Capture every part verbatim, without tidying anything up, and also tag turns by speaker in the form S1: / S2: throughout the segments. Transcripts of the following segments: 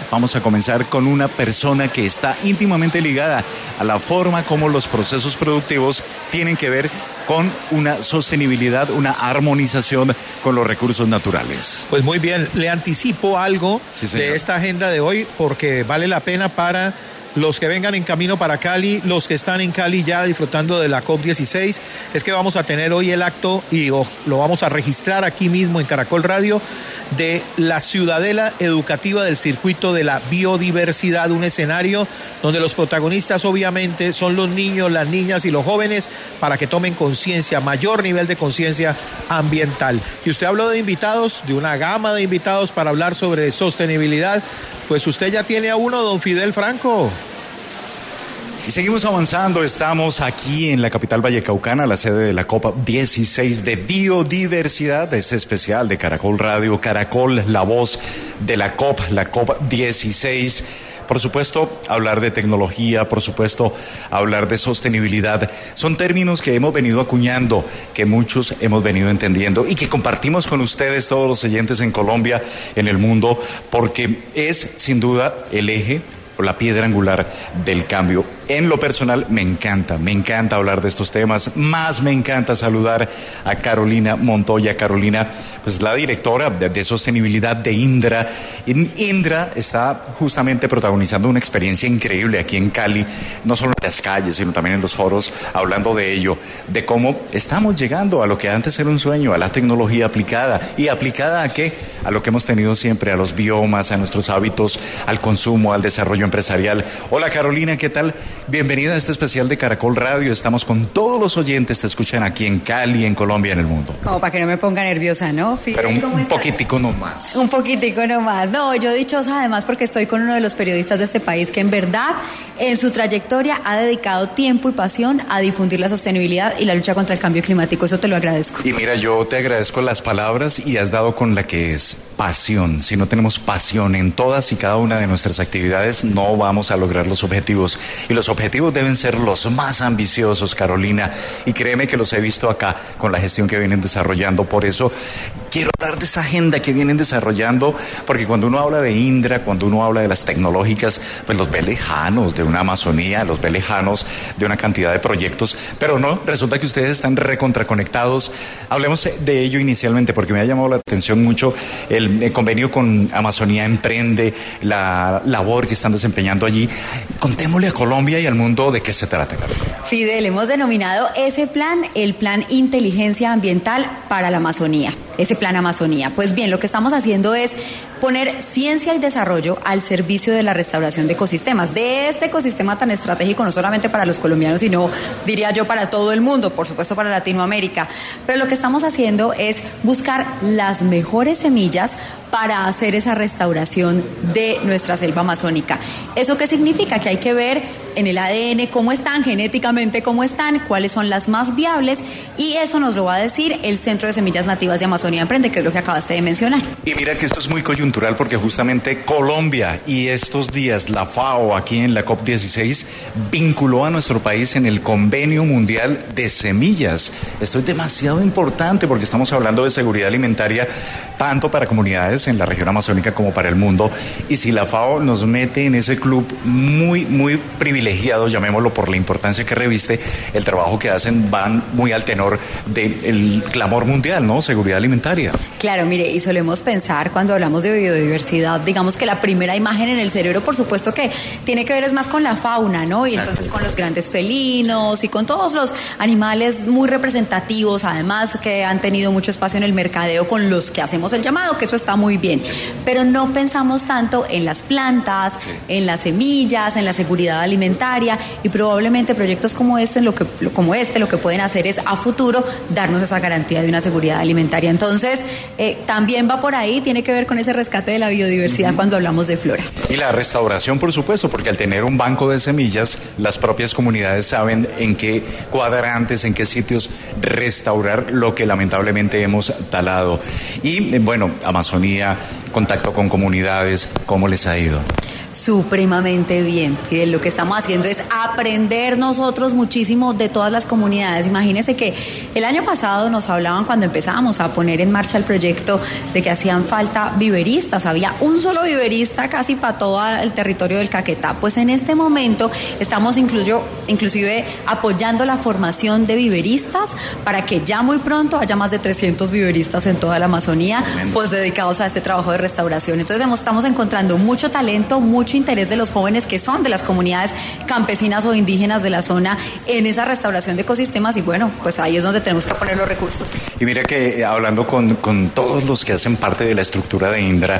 S1: vamos a comenzar con una persona que está íntimamente ligada a la forma como los procesos productivos tienen que ver con una sostenibilidad, una armonización con los recursos naturales.
S2: Pues muy bien, le anticipo algo sí, de esta agenda de hoy porque vale la pena para los que vengan en camino para Cali, los que están en Cali ya disfrutando de la COP dieciséis, es que vamos a tener hoy el acto y oh, lo vamos a registrar aquí mismo en Caracol Radio de la Ciudadela Educativa del Circuito de la Biodiversidad, un escenario donde los protagonistas obviamente son los niños, las niñas y los jóvenes para que tomen conciencia, mayor nivel de conciencia ambiental. Y usted habló de invitados, de una gama de invitados para hablar sobre sostenibilidad, pues usted ya tiene a uno, don Fidel Franco.
S1: Y seguimos avanzando, estamos aquí en la capital vallecaucana, la sede de la COP dieciséis de Biodiversidad, este especial de Caracol Radio, Caracol, la voz de la COP, la COP dieciséis. Por supuesto, hablar de tecnología, por supuesto, hablar de sostenibilidad. Son términos que hemos venido acuñando, que muchos hemos venido entendiendo y que compartimos con ustedes, todos los oyentes en Colombia, en el mundo, porque es, sin duda, el eje o la piedra angular del cambio. En lo personal, me encanta, me encanta hablar de estos temas. Más me encanta saludar a Carolina Montoya. Carolina, pues la directora de, de sostenibilidad de Indra. Indra está justamente protagonizando una experiencia increíble aquí en Cali, no solo en las calles, sino también en los foros, hablando de ello, de cómo estamos llegando a lo que antes era un sueño, a la tecnología aplicada. ¿Y aplicada a qué? A lo que hemos tenido siempre, a los biomas, a nuestros hábitos, al consumo, al desarrollo empresarial. Hola Carolina, ¿qué tal? Bienvenida a este especial de Caracol Radio. Estamos con todos los oyentes, te escuchan aquí en Cali, en Colombia, en el mundo.
S3: Como para que no me ponga nerviosa, ¿no?
S1: Fidel, pero un, un poquitico nomás.
S3: Un poquitico nomás. No, yo dichosa además porque estoy con uno de los periodistas de este país que en verdad en su trayectoria ha dedicado tiempo y pasión a difundir la sostenibilidad y la lucha contra el cambio climático. Eso te lo agradezco.
S1: Y mira, yo te agradezco las palabras y has dado con la que es pasión. Si no tenemos pasión en todas y cada una de nuestras actividades, no vamos a lograr los objetivos. Y los objetivos deben ser los más ambiciosos, Carolina. Y créeme que los he visto acá con la gestión que vienen desarrollando. Por eso quiero hablar de esa agenda que vienen desarrollando, porque cuando uno habla de Indra, cuando uno habla de las tecnológicas, pues los ve lejanos de una Amazonía, los ve lejanos de una cantidad de proyectos, pero no, resulta que ustedes están recontraconectados. Hablemos de ello inicialmente, porque me ha llamado la atención mucho el, el convenio con Amazonía Emprende, la labor que están desempeñando allí. Contémosle a Colombia y al mundo de qué se trata, Carolina.
S3: Fidel, hemos denominado ese plan el Plan Inteligencia Ambiental para la Amazonía, ese Plan Amazonía. Pues bien, lo que estamos haciendo es poner ciencia y desarrollo al servicio de la restauración de ecosistemas, de este ecosistema tan estratégico, no solamente para los colombianos, sino, diría yo, para todo el mundo, por supuesto para Latinoamérica. Pero lo que estamos haciendo es buscar las mejores semillas para hacer esa restauración de nuestra selva amazónica. ¿Eso qué significa? Que hay que ver en el A D N cómo están, genéticamente cómo están, cuáles son las más viables, y eso nos lo va a decir el Centro de Semillas Nativas de Amazonía Emprende, que es lo que acabaste de mencionar.
S1: Y mira que esto es muy coyuntural porque justamente Colombia y estos días la FAO aquí en la COP dieciséis vinculó a nuestro país en el Convenio Mundial de Semillas. Esto es demasiado importante porque estamos hablando de seguridad alimentaria tanto para comunidades en la región amazónica como para el mundo, y si la FAO nos mete en ese club muy, muy privilegiado, llamémoslo, por la importancia que reviste, el trabajo que hacen van muy al tenor del clamor mundial, ¿no? Seguridad alimentaria.
S3: Claro, mire, y solemos pensar cuando hablamos de biodiversidad, digamos que la primera imagen en el cerebro, por supuesto que tiene que ver es más con la fauna, ¿no? Y Exacto. Entonces con los grandes felinos y con todos los animales muy representativos, además que han tenido mucho espacio en el mercadeo, con los que hacemos el llamado, que eso está muy bien. Pero no pensamos tanto en las plantas, sí. en las semillas, en la seguridad alimentaria, y probablemente proyectos como este, lo que, como este, lo que pueden hacer es a futuro darnos esa garantía de una seguridad alimentaria. Entonces, eh, también va por ahí, tiene que ver con ese rescate de la biodiversidad uh-huh. cuando hablamos de flora.
S1: Y la restauración, por supuesto, porque al tener un banco de semillas, las propias comunidades saben en qué cuadrantes, en qué sitios restaurar lo que lamentablemente hemos talado. Y, bueno, Amazonía, contacto con comunidades, ¿cómo les ha ido?
S3: Supremamente bien. Fidel, lo que estamos haciendo es aprender nosotros muchísimo de todas las comunidades. Imagínense que el año pasado nos hablaban cuando empezábamos a poner en marcha el proyecto de que hacían falta viveristas. Había un solo viverista casi para todo el territorio del Caquetá. Pues en este momento estamos incluyo, inclusive apoyando la formación de viveristas para que ya muy pronto haya más de trescientos viveristas en toda la Amazonía, pues dedicados a este trabajo de restauración. Entonces estamos encontrando mucho talento, mucho interés de los jóvenes que son de las comunidades campesinas o indígenas de la zona en esa restauración de ecosistemas y bueno, pues ahí es donde tenemos que poner los recursos.
S1: Y mira que hablando con, con todos los que hacen parte de la estructura de Indra,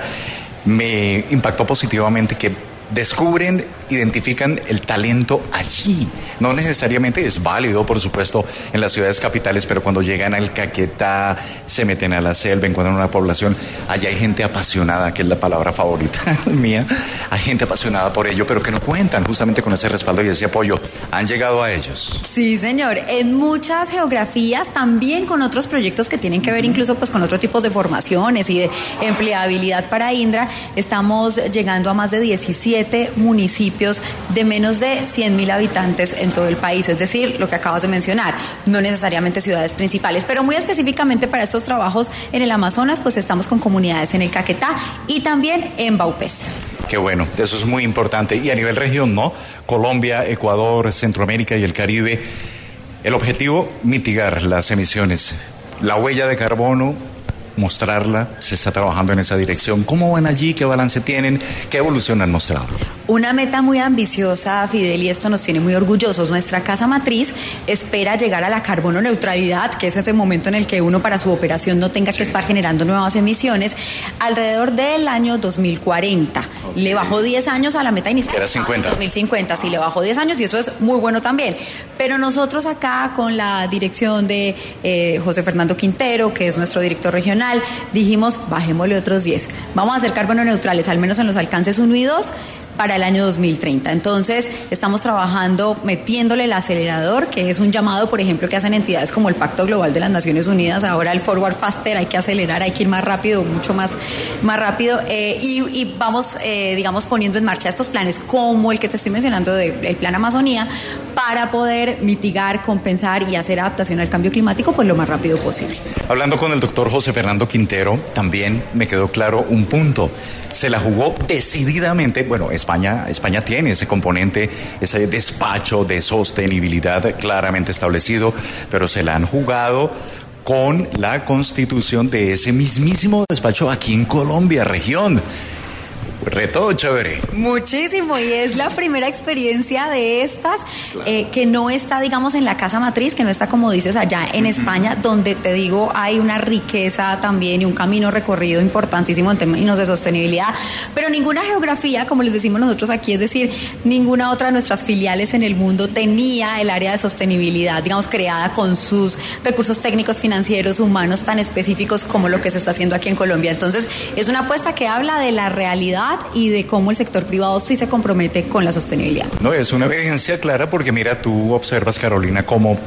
S1: me impactó positivamente que descubren, identifican el talento allí. No necesariamente es válido, por supuesto, en las ciudades capitales, pero cuando llegan al Caquetá, se meten a la selva, encuentran una población, allá hay gente apasionada, que es la palabra favorita mía, hay gente apasionada por ello, pero que no cuentan justamente con ese respaldo y ese apoyo. ¿Han llegado a ellos?
S3: Sí, señor, en muchas geografías, también con otros proyectos que tienen que ver incluso pues con otros tipos de formaciones y de empleabilidad para Indra, estamos llegando a más de diecisiete municipios de menos de cien mil habitantes en todo el país, es decir, lo que acabas de mencionar, no necesariamente ciudades principales, pero muy específicamente para estos trabajos en el Amazonas, pues estamos con comunidades en el Caquetá y también en Baupés.
S1: Qué bueno, eso es muy importante. Y a nivel región, ¿no? Colombia, Ecuador, Centroamérica y el Caribe, el objetivo, mitigar las emisiones, la huella de carbono, mostrarla, se está trabajando en esa dirección. ¿Cómo van allí? ¿Qué balance tienen? ¿Qué evolución han mostrado?
S3: Una meta muy ambiciosa, Fidel, y esto nos tiene muy orgullosos. Nuestra casa matriz espera llegar a la carbono neutralidad, que es ese momento en el que uno para su operación no tenga sí. que estar generando nuevas emisiones, alrededor del año dos mil cuarenta. Okay. Le bajó diez años a la meta inicial.
S1: Era cincuenta.
S3: dos mil cincuenta, sí, le bajó diez años y eso es muy bueno también. Pero nosotros acá con la dirección de eh, José Fernando Quintero, que es nuestro director regional, dijimos, bajémosle otros diez. Vamos a hacer carbono neutrales, al menos en los alcances uno y dos, para el año dos mil treinta. Entonces, estamos trabajando metiéndole el acelerador, que es un llamado, por ejemplo, que hacen entidades como el Pacto Global de las Naciones Unidas, ahora el Forward Faster, hay que acelerar, hay que ir más rápido, mucho más, más rápido, eh, y, y vamos, eh, digamos, poniendo en marcha estos planes, como el que te estoy mencionando, del de, Plan Amazonía, para poder mitigar, compensar y hacer adaptación al cambio climático, pues lo más rápido posible.
S1: Hablando con el doctor José Fernando Quintero, también me quedó claro un punto. Se la jugó decididamente, bueno, España, España tiene ese componente, ese despacho de sostenibilidad claramente establecido, pero se la han jugado con la constitución de ese mismísimo despacho aquí en Colombia, región. Reto chévere.
S3: Muchísimo, y es la primera experiencia de estas claro. eh, que no está, digamos, en la casa matriz, que no está, como dices, allá en uh-huh. España, donde te digo hay una riqueza también y un camino recorrido importantísimo en términos de sostenibilidad, pero ninguna geografía, como les decimos nosotros aquí, es decir, ninguna otra de nuestras filiales en el mundo tenía el área de sostenibilidad, digamos, creada con sus recursos técnicos, financieros, humanos tan específicos como lo que se está haciendo aquí en Colombia. Entonces, es una apuesta que habla de la realidad y de cómo el sector privado sí se compromete con la sostenibilidad.
S1: No, es una evidencia clara porque mira, tú observas, Carolina, cómo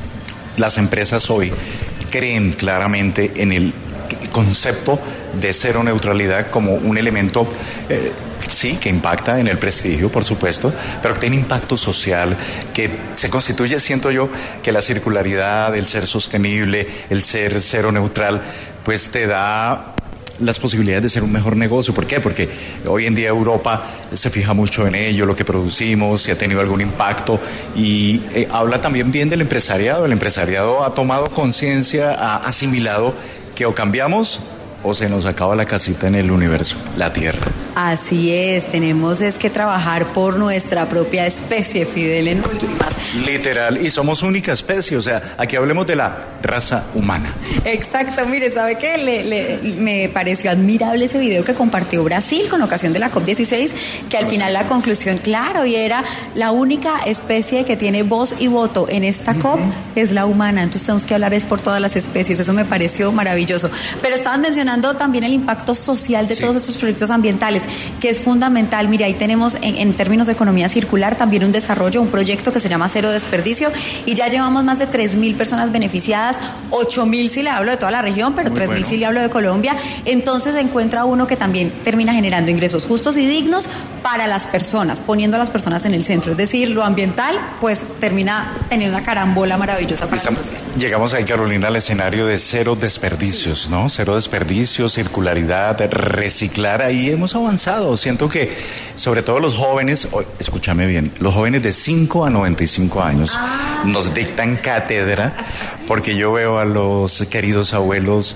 S1: las empresas hoy creen claramente en el concepto de cero neutralidad como un elemento, eh, sí, que impacta en el prestigio, por supuesto, pero que tiene impacto social, que se constituye, siento yo, que la circularidad, el ser sostenible, el ser cero neutral, pues te da las posibilidades de ser un mejor negocio. ¿Por qué? Porque hoy en día Europa se fija mucho en ello, lo que producimos, si ha tenido algún impacto, y eh, habla también bien del empresariado. El empresariado ha tomado conciencia, ha asimilado que o cambiamos o se nos acaba la casita en el universo, la Tierra.
S3: Así es, tenemos es que trabajar por nuestra propia especie, Fidel, en últimas.
S1: Literal, y somos única especie, o sea, aquí hablemos de la raza humana.
S3: Exacto, mire, ¿sabe qué? Le, le, me pareció admirable ese video que compartió Brasil con ocasión de la COP dieciséis, que al final la conclusión, claro, y era la única especie que tiene voz y voto en esta uh-huh. COP es la humana, entonces tenemos que hablar es por todas las especies, eso me pareció maravilloso. Pero estaban mencionando también el impacto social de sí. todos estos proyectos ambientales. que es fundamental. Mire, ahí tenemos en, en términos de economía circular también un desarrollo, un proyecto que se llama Cero Desperdicio, y ya llevamos más de tres mil personas beneficiadas, ocho mil si le hablo de toda la región, pero tres mil bueno. si le hablo de Colombia. Entonces se encuentra uno que también termina generando ingresos justos y dignos para las personas, poniendo a las personas en el centro. Es decir, lo ambiental, pues termina teniendo una carambola maravillosa para
S1: Estamos, llegamos ahí, Carolina, al escenario de cero desperdicios, sí. ¿no? Cero desperdicios, circularidad, reciclar. Ahí hemos avanzado. Siento que, sobre todo los jóvenes, oh, escúchame bien, los jóvenes de cinco a noventa y cinco años ah. nos dictan cátedra, porque yo veo a los queridos abuelos,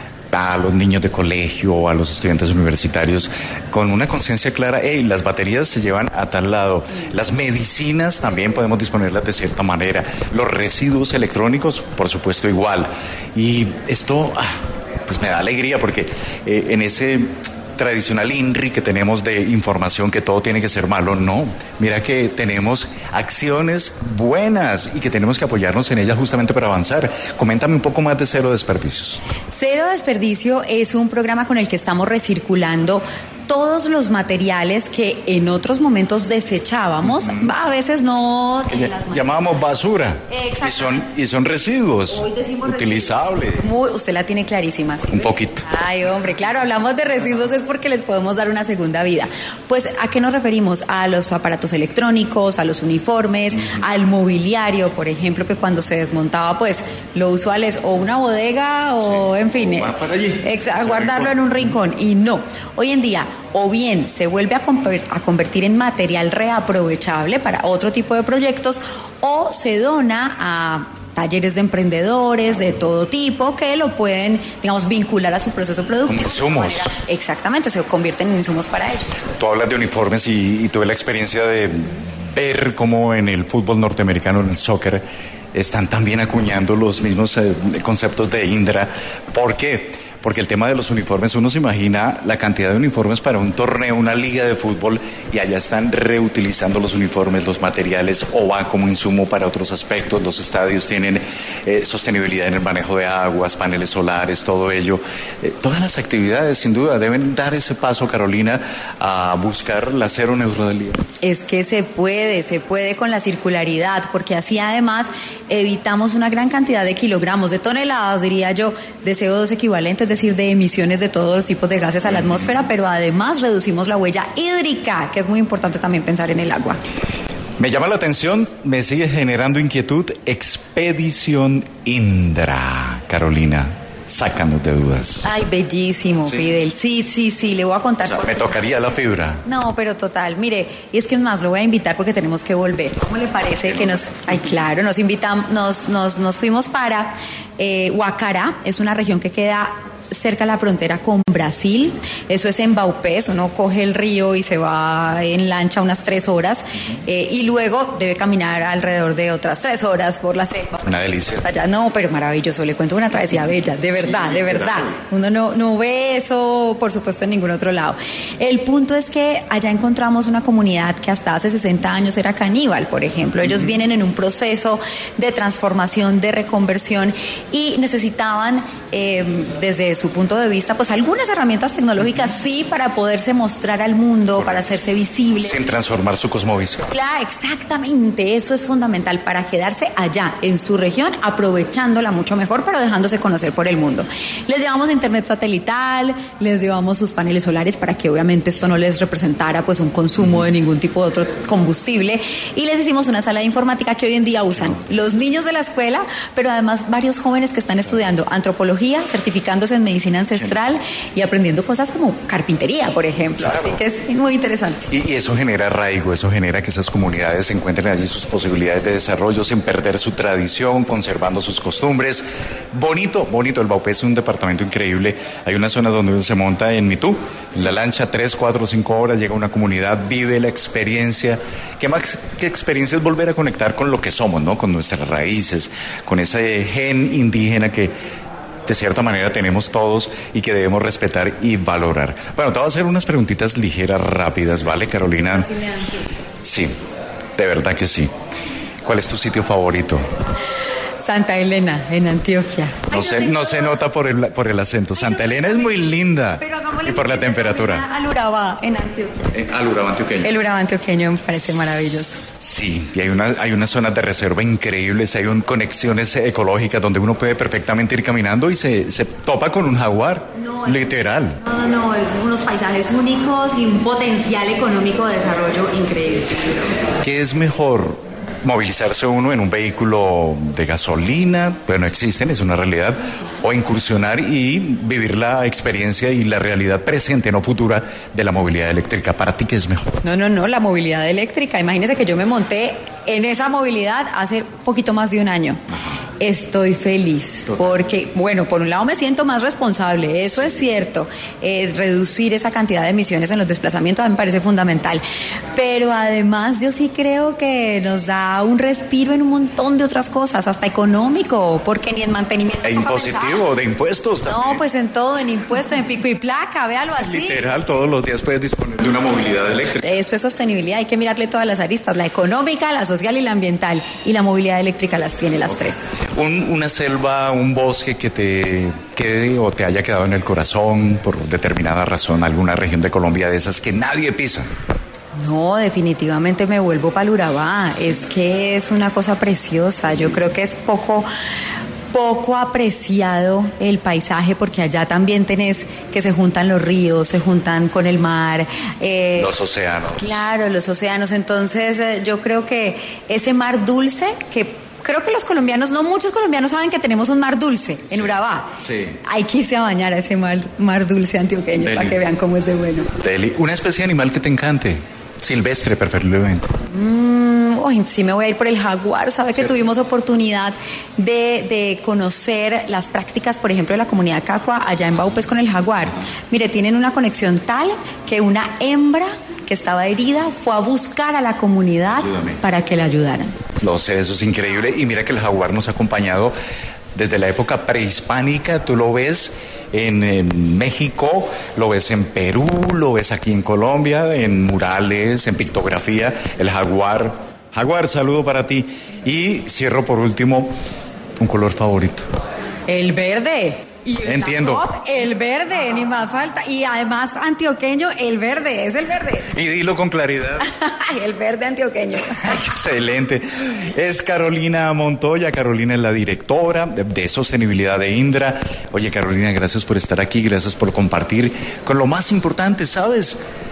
S1: a los niños de colegio, a los estudiantes universitarios, con una conciencia clara. Hey, las baterías se llevan a tal lado, las medicinas también podemos disponerlas de cierta manera, los residuos electrónicos, por supuesto, igual. Y esto, ah, pues me da alegría, porque eh, en ese tradicional INRI que tenemos de información que todo tiene que ser malo, no. Mira que tenemos acciones buenas y que tenemos que apoyarnos en ellas justamente para avanzar. Coméntame un poco más de Cero Desperdicios.
S3: Cero Desperdicio es un programa con el que estamos recirculando todos los materiales que en otros momentos desechábamos, uh-huh. a veces no...
S1: Que ya, llamábamos basura. Y son, y son residuos Hoy decimos utilizables.
S3: Residuos. Muy, usted la tiene clarísima. ¿Sí?
S1: Un poquito.
S3: Ay, hombre, claro, hablamos de residuos es porque les podemos dar una segunda vida. Pues, ¿a qué nos referimos? A los aparatos electrónicos, a los uniformes, uh-huh. al mobiliario, por ejemplo, que cuando se desmontaba, pues, lo usual es o una bodega o, sí. en fin,
S1: va para allí.
S3: Ex- a guardarlo en un rincón. Y no, hoy en día... o bien se vuelve a, conver- a convertir en material reaprovechable para otro tipo de proyectos, o se dona a talleres de emprendedores de todo tipo que lo pueden, digamos, vincular a su proceso productivo.
S1: Como insumos.
S3: Exactamente, se convierten en insumos para ellos.
S1: Tú hablas de uniformes y, y tuve la experiencia de ver cómo en el fútbol norteamericano, en el soccer, están también acuñando los mismos eh, conceptos de Indra. ¿Por qué? Porque el tema de los uniformes, uno se imagina la cantidad de uniformes para un torneo, una liga de fútbol, y allá están reutilizando los uniformes, los materiales, o va como insumo para otros aspectos. Los estadios tienen eh, sostenibilidad en el manejo de aguas, paneles solares, todo ello. Eh, todas las actividades, sin duda, deben dar ese paso, Carolina, a buscar la cero neutralidad.
S3: Es que se puede, se puede con la circularidad, porque así además evitamos una gran cantidad de kilogramos, de toneladas, diría yo, de C O dos equivalentes, es decir, de emisiones de todos los tipos de gases a la atmósfera, pero además reducimos la huella hídrica, que es muy importante también pensar en el agua.
S1: Me llama la atención, me sigue generando inquietud, Expedición Indra, Carolina. Sácanos de dudas.
S3: Ay, bellísimo, ¿sí? Fidel. Sí, sí, sí, le voy a contar.
S1: O sea, me tocaría la fibra.
S3: No, pero total. Mire, y es que más lo voy a invitar porque tenemos que volver. ¿Cómo le parece que nos... Ay, claro, nos invitamos, nos, nos, nos fuimos para eh, Huacará. Es una región que queda cerca de la frontera con Brasil. Eso es en Vaupés. Uno coge el río y se va en lancha unas tres horas eh, y luego debe caminar alrededor de otras tres horas por la selva.
S1: Una delicia.
S3: Hasta allá. No, pero maravilloso. Le cuento una travesía bella, de verdad, de verdad. Uno no, no ve eso, por supuesto, en ningún otro lado. El punto es que allá encontramos una comunidad que hasta hace sesenta años era caníbal, por ejemplo. Ellos uh-huh. vienen en un proceso de transformación, de reconversión, y necesitaban, eh, desde su punto de vista, pues algunas herramientas tecnológicas, sí, para poderse mostrar al mundo, correcto, para hacerse visibles.
S1: Sin transformar su cosmovisión.
S3: Claro, exactamente, eso es fundamental para quedarse allá, en su región, aprovechándola mucho mejor, pero dejándose conocer por el mundo. Les llevamos internet satelital, les llevamos sus paneles solares para que obviamente esto no les representara pues un consumo de ningún tipo de otro combustible, y les hicimos una sala de informática que hoy en día usan los niños de la escuela, pero además varios jóvenes que están estudiando antropología, certificándose en medicina ancestral y aprendiendo cosas como carpintería, por ejemplo. Claro. Así que es muy interesante.
S1: Y, y eso genera arraigo, eso genera que esas comunidades encuentren allí sus posibilidades de desarrollo sin perder su tradición, conservando sus costumbres. Bonito, bonito. El Vaupés es un departamento increíble. Hay una zona donde uno se monta en Mitú, en la lancha, tres, cuatro, cinco horas, llega a una comunidad, vive la experiencia. ¿Qué más qué experiencia es volver a conectar con lo que somos, ¿no? Con nuestras raíces, con ese gen indígena que de cierta manera tenemos todos y que debemos respetar y valorar. Bueno, te voy a hacer unas preguntitas ligeras, rápidas, ¿vale, Carolina?
S3: Sí,
S1: sí, de verdad que sí. ¿Cuál es tu sitio favorito?
S3: Santa Elena, en Antioquia.
S1: No se, no se nota por el, por el acento. Santa Elena es muy linda. Y por la temperatura.
S3: Al Urabá, en Antioquia.
S1: Eh, al Urabá antioqueño.
S3: El Urabá antioqueño me parece maravilloso.
S1: Sí, y hay, una, hay unas zonas de reserva increíbles, hay un, conexiones ecológicas donde uno puede perfectamente ir caminando y se, se topa con un jaguar, no, literal.
S3: No, no, es unos paisajes únicos y un potencial económico de desarrollo increíble.
S1: ¿Qué es mejor? Movilizarse uno en un vehículo de gasolina, bueno, existen, es una realidad, o incursionar y vivir la experiencia y la realidad presente, no futura, de la movilidad eléctrica. ¿Para ti qué es mejor?
S3: No, no, no, la movilidad eléctrica. Imagínese que yo me monté en esa movilidad hace poquito más de un año. Ajá. Estoy feliz porque, bueno, por un lado me siento más responsable, eso es cierto, eh, reducir esa cantidad de emisiones en los desplazamientos me parece fundamental, pero además yo sí creo que nos da un respiro en un montón de otras cosas, hasta económico, porque ni en mantenimiento...
S1: E impositivo, de impuestos también.
S3: No, pues en todo, en impuestos, en pico y placa, véalo así.
S1: Literal, todos los días puedes disponer de una movilidad eléctrica.
S3: Eso es sostenibilidad, hay que mirarle todas las aristas, la económica, la social y la ambiental, y la movilidad eléctrica las tiene las okay. tres.
S1: Un, una selva, un bosque que te quede o te haya quedado en el corazón por determinada razón, alguna región de Colombia de esas que nadie pisa.
S3: No, definitivamente me vuelvo para el Urabá, es que es una cosa preciosa, yo creo que es poco... poco apreciado el paisaje porque allá también tenés que se juntan los ríos, se juntan con el mar.
S1: Eh, los océanos.
S3: Claro, los océanos. Entonces eh, yo creo que ese mar dulce que... Creo que los colombianos, no muchos colombianos saben que tenemos un mar dulce en sí, Urabá.
S1: Sí.
S3: Hay que irse a bañar a ese mar, mar dulce antioqueño Deli. Para que vean cómo es de bueno.
S1: Deli. Una especie de animal que te encante, silvestre preferiblemente.
S3: Mm, uy, sí me voy a ir por el jaguar. Sabe que sí. Tuvimos oportunidad de, de conocer las prácticas, por ejemplo, de la comunidad Cacua allá en Baupés con el jaguar. Mire, tienen una conexión tal que una hembra que estaba herida fue a buscar a la comunidad Ayúdame. Para que la ayudaran.
S1: Lo sé, eso es increíble. Y mira que el jaguar nos ha acompañado desde la época prehispánica. Tú lo ves en, en México, lo ves en Perú, lo ves aquí en Colombia, en murales, en pictografía. El jaguar. Jaguar, saludo para ti. Y cierro por último, un color favorito.
S3: El verde. Y
S1: entiendo.
S3: Pop, el verde, ni más falta. Y además, antioqueño, el verde, es el verde.
S1: Y dilo con claridad.
S3: El verde antioqueño.
S1: Excelente. Es Carolina Montoya. Carolina es la directora de, de sostenibilidad de Indra. Oye, Carolina, gracias por estar aquí, gracias por compartir con lo más importante, ¿sabes?